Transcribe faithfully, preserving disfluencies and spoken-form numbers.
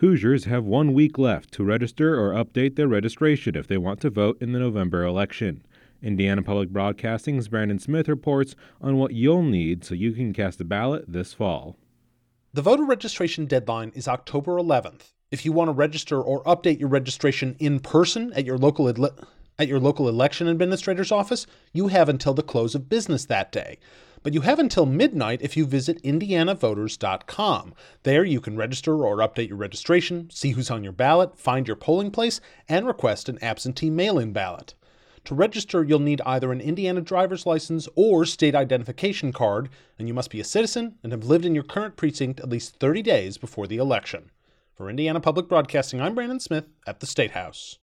Hoosiers have one week left to register or update their registration if they want to vote in the November election. Indiana Public Broadcasting's Brandon Smith reports on what you'll need so you can cast a ballot this fall. The voter registration deadline is October eleventh. If you want to register or update your registration in person at your local adle- at your local election administrator's office, you have until the close of business that day. But you have until midnight if you visit indiana voters dot com. There you can register or update your registration, see who's on your ballot, find your polling place, and request an absentee mail-in ballot. To register, you'll need either an Indiana driver's license or state identification card, and you must be a citizen and have lived in your current precinct at least thirty days before the election. For Indiana Public Broadcasting, I'm Brandon Smith at the State House.